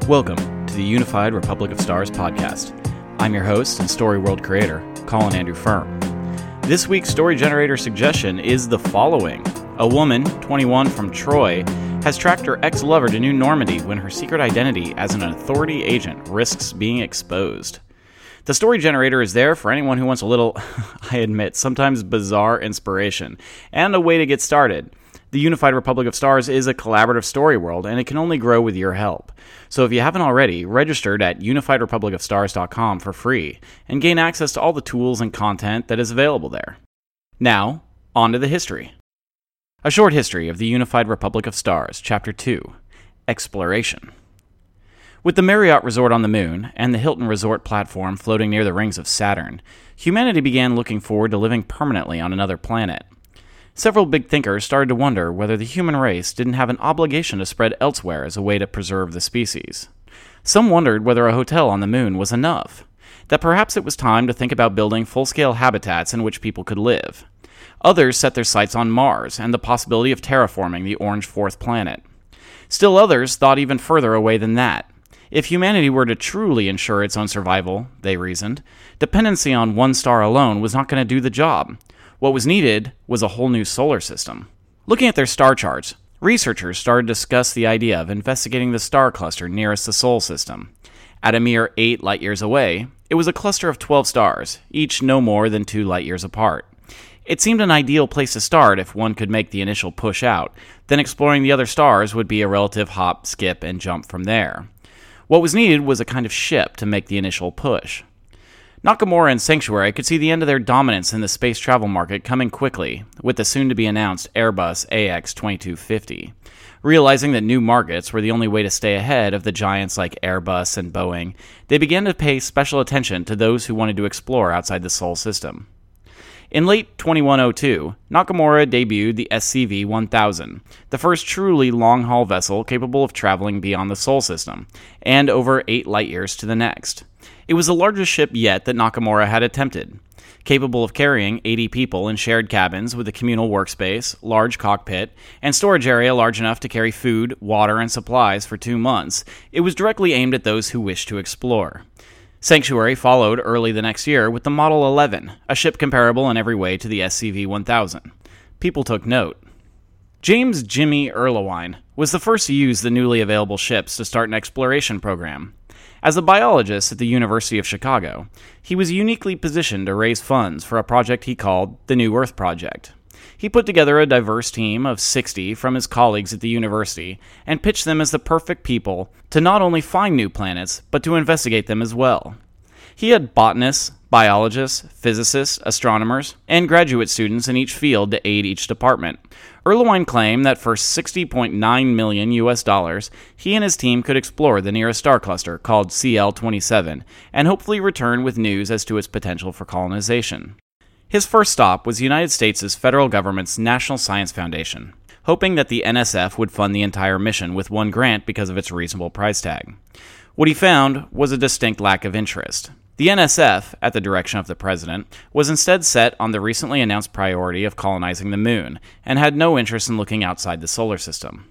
Welcome to the Unified Republic of Stars podcast. I'm your host and Story World creator, Colin Andrew Firm. This week's story generator suggestion is the following. A woman, 21, from Troy, has tracked her ex-lover to New Normandy when her secret identity as an authority agent risks being exposed. The story generator is there for anyone who wants a little, I admit, sometimes bizarre inspiration, and a way to get started. The Unified Republic of Stars is a collaborative story world, and it can only grow with your help. So if you haven't already, registered at unifiedrepublicofstars.com for free, and gain access to all the tools and content that is available there. Now, on to the history. A short history of the Unified Republic of Stars, Chapter 2, Exploration. With the Marriott Resort on the Moon and the Hilton Resort platform floating near the rings of Saturn, humanity began looking forward to living permanently on another planet. Several big thinkers started to wonder whether the human race didn't have an obligation to spread elsewhere as a way to preserve the species. Some wondered whether a hotel on the moon was enough, that perhaps it was time to think about building full-scale habitats in which people could live. Others set their sights on Mars and the possibility of terraforming the orange fourth planet. Still others thought even further away than that. If humanity were to truly ensure its own survival, they reasoned, dependency on one star alone was not going to do the job. What was needed was a whole new solar system. Looking at their star charts, researchers started to discuss the idea of investigating the star cluster nearest the Sol system. At a mere 8 light-years away, it was a cluster of 12 stars, each no more than 2 light-years apart. It seemed an ideal place to start if one could make the initial push out, then exploring the other stars would be a relative hop, skip, and jump from there. What was needed was a kind of ship to make the initial push. Nakamura and Sanctuary could see the end of their dominance in the space travel market coming quickly with the soon-to-be-announced Airbus AX-2250. Realizing that new markets were the only way to stay ahead of the giants like Airbus and Boeing, they began to pay special attention to those who wanted to explore outside the Sol system. In late 2102, Nakamura debuted the SCV-1000, the first truly long-haul vessel capable of traveling beyond the Sol system, and over 8 light-years to the next. It was the largest ship yet that Nakamura had attempted, capable of carrying 80 people in shared cabins with a communal workspace, large cockpit, and storage area large enough to carry food, water, and supplies for 2 months. It was directly aimed at those who wished to explore. Sanctuary followed early the next year with the Model 11, a ship comparable in every way to the SCV-1000. People took note. James Jimmy Erlewine was the first to use the newly available ships to start an exploration program. As a biologist at the University of Chicago, he was uniquely positioned to raise funds for a project he called the New Earth Project. He put together a diverse team of 60 from his colleagues at the university and pitched them as the perfect people to not only find new planets, but to investigate them as well. He had botanists, biologists, physicists, astronomers, and graduate students in each field to aid each department. Erlewine claimed that for $60.9 million, he and his team could explore the nearest star cluster, called CL-27, and hopefully return with news as to its potential for colonization. His first stop was the United States' federal government's National Science Foundation, hoping that the NSF would fund the entire mission with one grant because of its reasonable price tag. What he found was a distinct lack of interest. The NSF, at the direction of the president, was instead set on the recently announced priority of colonizing the moon, and had no interest in looking outside the solar system.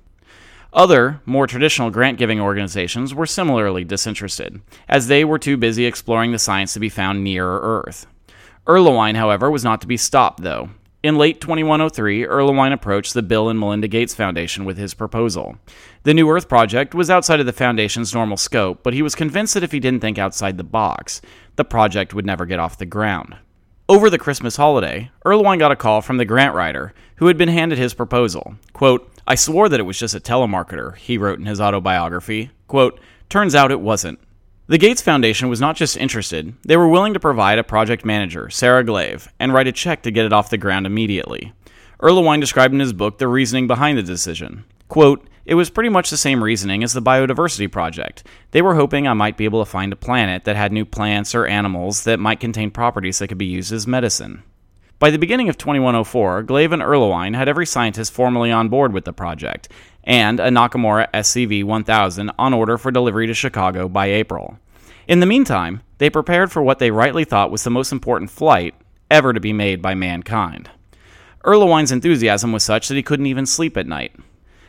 Other, more traditional grant-giving organizations were similarly disinterested, as they were too busy exploring the science to be found nearer Earth. Erlewine, however, was not to be stopped, though. In late 2103, Erlewine approached the Bill and Melinda Gates Foundation with his proposal. The New Earth Project was outside of the Foundation's normal scope, but he was convinced that if he didn't think outside the box, the project would never get off the ground. Over the Christmas holiday, Erlewine got a call from the grant writer, who had been handed his proposal. Quote, "I swore that it was just a telemarketer," he wrote in his autobiography. Quote, "Turns out it wasn't." The Gates Foundation was not just interested, they were willing to provide a project manager, Sarah Glave, and write a check to get it off the ground immediately. Erlewine described in his book the reasoning behind the decision. Quote, "It was pretty much the same reasoning as the Biodiversity Project. They were hoping I might be able to find a planet that had new plants or animals that might contain properties that could be used as medicine." By the beginning of 2104, Glave and Erlewine had every scientist formally on board with the project, and a Nakamura SCV-1000 on order for delivery to Chicago by April. In the meantime, they prepared for what they rightly thought was the most important flight ever to be made by mankind. Erlewine's enthusiasm was such that he couldn't even sleep at night.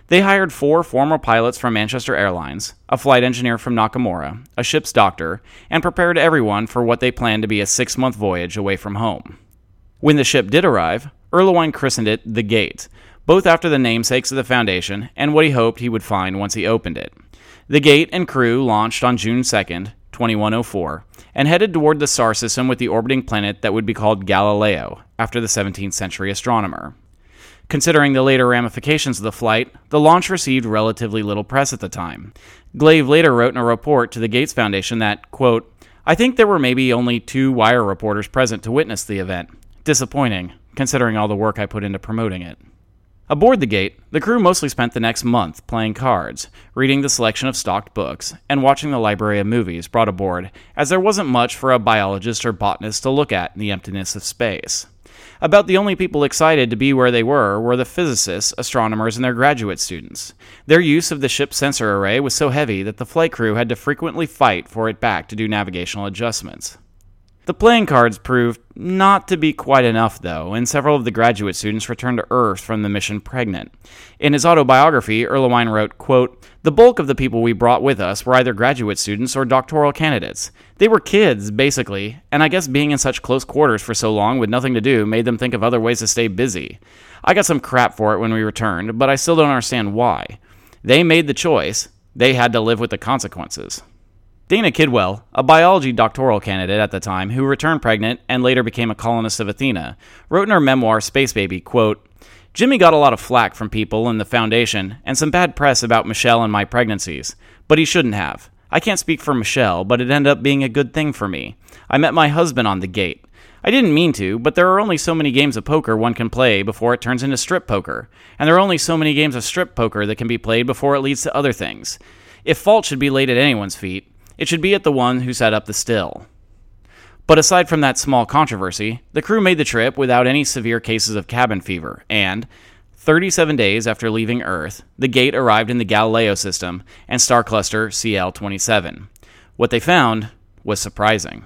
They hired 4 former pilots from Manchester Airlines, a flight engineer from Nakamura, a ship's doctor, and prepared everyone for what they planned to be a 6-month voyage away from home. When the ship did arrive, Erlewine christened it the Gate, both after the namesakes of the Foundation and what he hoped he would find once he opened it. The Gate and crew launched on June 2nd, 2104, and headed toward the star system with the orbiting planet that would be called Galileo, after the 17th century astronomer. Considering the later ramifications of the flight, the launch received relatively little press at the time. Glave later wrote in a report to the Gates Foundation that, quote, "I think there were maybe only 2 wire reporters present to witness the event. Disappointing, considering all the work I put into promoting it." Aboard the Gate, the crew mostly spent the next month playing cards, reading the selection of stocked books, and watching the library of movies brought aboard, as there wasn't much for a biologist or botanist to look at in the emptiness of space. About the only people excited to be where they were the physicists, astronomers, and their graduate students. Their use of the ship's sensor array was so heavy that the flight crew had to frequently fight for it back to do navigational adjustments. The playing cards proved not to be quite enough, though, and several of the graduate students returned to Earth from the mission pregnant. In his autobiography, Erlewine wrote, quote, "The bulk of the people we brought with us were either graduate students or doctoral candidates. They were kids, basically, and I guess being in such close quarters for so long with nothing to do made them think of other ways to stay busy. I got some crap for it when we returned, but I still don't understand why. They made the choice. They had to live with the consequences." Dana Kidwell, a biology doctoral candidate at the time who returned pregnant and later became a colonist of Athena, wrote in her memoir Space Baby, quote, "Jimmy got a lot of flack from people in the Foundation and some bad press about Michelle and my pregnancies, but he shouldn't have. I can't speak for Michelle, but it ended up being a good thing for me. I met my husband on the Gate. I didn't mean to, but there are only so many games of poker one can play before it turns into strip poker, and there are only so many games of strip poker that can be played before it leads to other things. If fault should be laid at anyone's feet, it should be at the one who set up the still." But aside from that small controversy, the crew made the trip without any severe cases of cabin fever, and 37 days after leaving Earth, the Gate arrived in the Galileo system and star cluster CL27. What they found was surprising.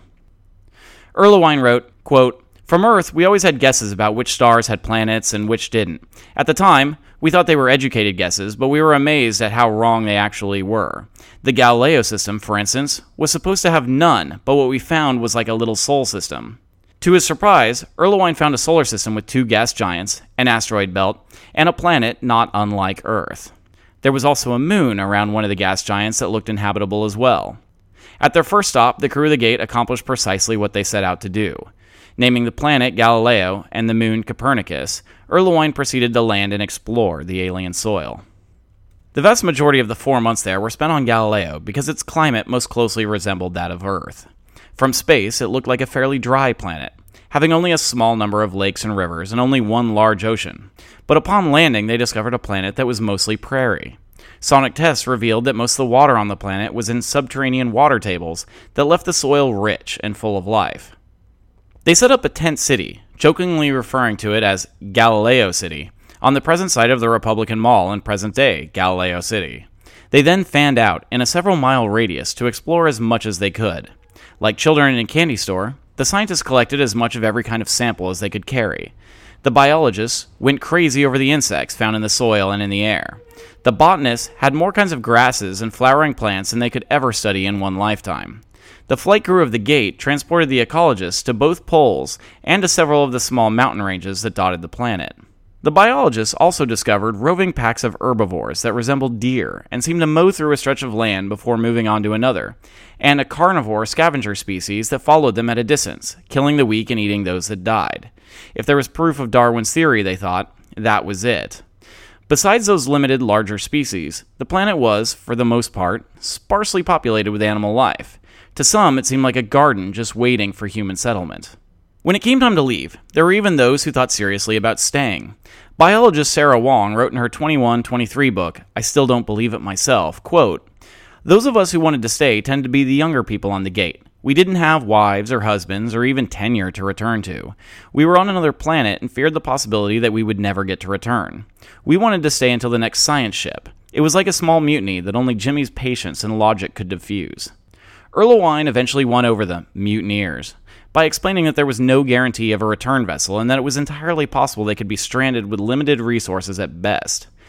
Erlewine wrote, quote, "From Earth, we always had guesses about which stars had planets and which didn't. At the time, we thought they were educated guesses, but we were amazed at how wrong they actually were. The Galileo system, for instance, was supposed to have none, but what we found was like a little sol system." To his surprise, Erlewine found a solar system with 2 gas giants, an asteroid belt, and a planet not unlike Earth. There was also a moon around one of the gas giants that looked inhabitable as well. At their first stop, the crew of the Gate accomplished precisely what they set out to do. Naming the planet Galileo and the moon Copernicus, Erlewine proceeded to land and explore the alien soil. The vast majority of the 4 months there were spent on Galileo because its climate most closely resembled that of Earth. From space, it looked like a fairly dry planet, having only a small number of lakes and rivers and only one large ocean. But upon landing, they discovered a planet that was mostly prairie. Sonic tests revealed that most of the water on the planet was in subterranean water tables that left the soil rich and full of life. They set up a tent city, jokingly referring to it as Galileo City, on the present site of the Republican Mall in present-day Galileo City. They then fanned out in a several-mile radius to explore as much as they could. Like children in a candy store, the scientists collected as much of every kind of sample as they could carry. The biologists went crazy over the insects found in the soil and in the air. The botanists had more kinds of grasses and flowering plants than they could ever study in one lifetime. The flight crew of the Gate transported the ecologists to both poles and to several of the small mountain ranges that dotted the planet. The biologists also discovered roving packs of herbivores that resembled deer and seemed to mow through a stretch of land before moving on to another, and a carnivore scavenger species that followed them at a distance, killing the weak and eating those that died. If there was proof of Darwin's theory, they thought, that was it. Besides those limited larger species, the planet was, for the most part, sparsely populated with animal life. To some, it seemed like a garden just waiting for human settlement. When it came time to leave, there were even those who thought seriously about staying. Biologist Sarah Wong wrote in her 2123 book, I Still Don't Believe It Myself, quote, "Those of us who wanted to stay tended to be the younger people on the Gate. We didn't have wives or husbands or even tenure to return to. We were on another planet and feared the possibility that we would never get to return. We wanted to stay until the next science ship. It was like a small mutiny that only Jimmy's patience and logic could diffuse." Erlewine eventually won over the mutineers by explaining that there was no guarantee of a return vessel and that it was entirely possible they could be stranded with limited resources at best.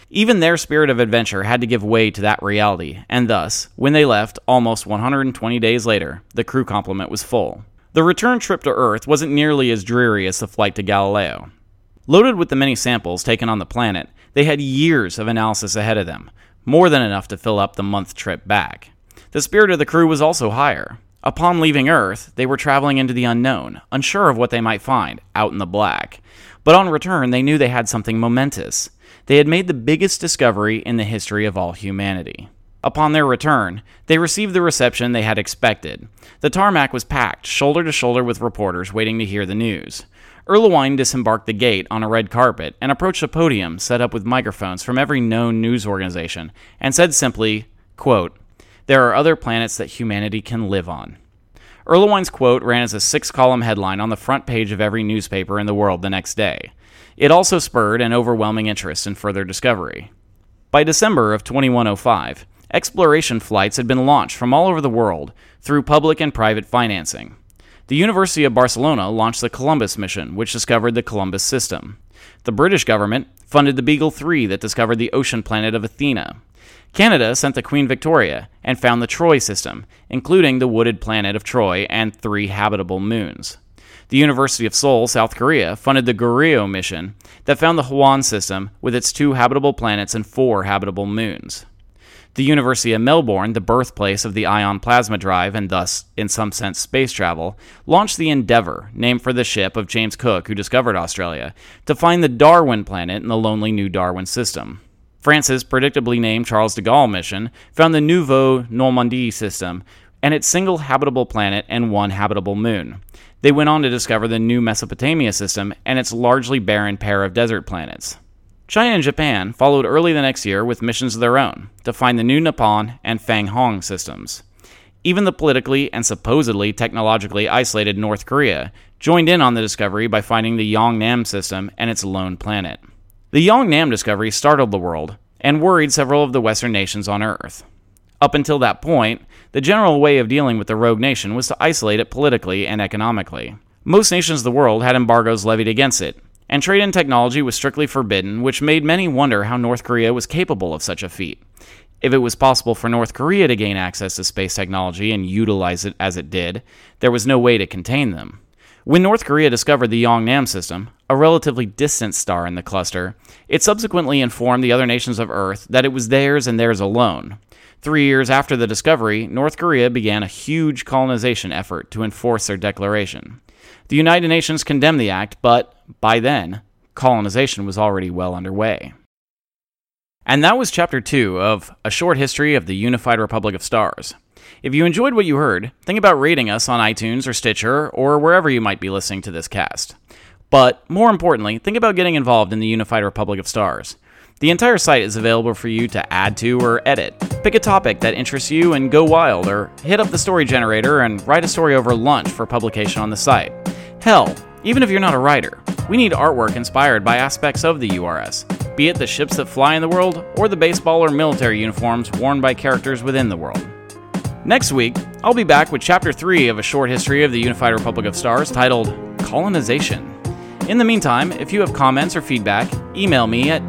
Even their spirit of adventure had to give way to that reality, and thus, when they left, almost 120 days later, the crew complement was full. The return trip to Earth wasn't nearly as dreary as the flight to Galileo. Loaded with the many samples taken on the planet, they had years of analysis ahead of them, more than enough to fill up the month trip back. The spirit of the crew was also higher. Upon leaving Earth, they were traveling into the unknown, unsure of what they might find out in the black. But on return, they knew they had something momentous. They had made the biggest discovery in the history of all humanity. Upon their return, they received the reception they had expected. The tarmac was packed, shoulder to shoulder with reporters waiting to hear the news. Erlewine disembarked the gate on a red carpet and approached a podium set up with microphones from every known news organization and said simply, quote, "There are other planets that humanity can live on." Erlewine's quote ran as a 6-column headline on the front page of every newspaper in the world the next day. It also spurred an overwhelming interest in further discovery. By December of 2105, exploration flights had been launched from all over the world through public and private financing. The University of Barcelona launched the Columbus mission, which discovered the Columbus system. The British government funded the Beagle 3 that discovered the ocean planet of Athena. Canada sent the Queen Victoria and found the Troy system, including the wooded planet of Troy and 3 habitable moons. The University of Seoul, South Korea, funded the Goryeo mission that found the Hwang system with its 2 habitable planets and 4 habitable moons. The University of Melbourne, the birthplace of the ion plasma drive and thus, in some sense, space travel, launched the Endeavour, named for the ship of James Cook who discovered Australia, to find the Darwin planet in the lonely New Darwin system. France's predictably named Charles de Gaulle mission found the Nouveau Normandie system and its single habitable planet and 1 habitable moon. They went on to discover the New Mesopotamia system and its largely barren pair of desert planets. China and Japan followed early the next year with missions of their own to find the New Nippon and Fang Hong systems. Even the politically and supposedly technologically isolated North Korea joined in on the discovery by finding the Yongnam system and its lone planet. The Yongnam discovery startled the world and worried several of the Western nations on Earth. Up until that point, the general way of dealing with the rogue nation was to isolate it politically and economically. Most nations of the world had embargoes levied against it, and trade in technology was strictly forbidden, which made many wonder how North Korea was capable of such a feat. If it was possible for North Korea to gain access to space technology and utilize it as it did, there was no way to contain them. When North Korea discovered the Yongnam system, a relatively distant star in the cluster, it subsequently informed the other nations of Earth that it was theirs and theirs alone. 3 years after the discovery, North Korea began a huge colonization effort to enforce their declaration. The United Nations condemned the act, but, by then, colonization was already well underway. And that was Chapter 2 of A Short History of the Unified Republic of Stars. If you enjoyed what you heard, think about rating us on iTunes or Stitcher or wherever you might be listening to this cast. But, more importantly, think about getting involved in the Unified Republic of Stars. The entire site is available for you to add to or edit. Pick a topic that interests you and go wild, or hit up the story generator and write a story over lunch for publication on the site. Hell, even if you're not a writer, we need artwork inspired by aspects of the URS, be it the ships that fly in the world or the baseball or military uniforms worn by characters within the world. Next week, I'll be back with Chapter 3 of A Short History of the Unified Republic of Stars titled Colonization. In the meantime, if you have comments or feedback, email me at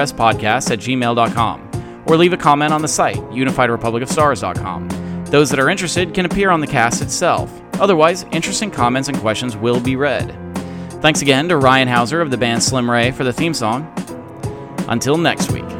urspodcast@gmail.com or leave a comment on the site, unifiedrepublicofstars.com. Those that are interested can appear on the cast itself. Otherwise, interesting comments and questions will be read. Thanks again to Ryan Hauser of the band Slim Ray for the theme song. Until next week.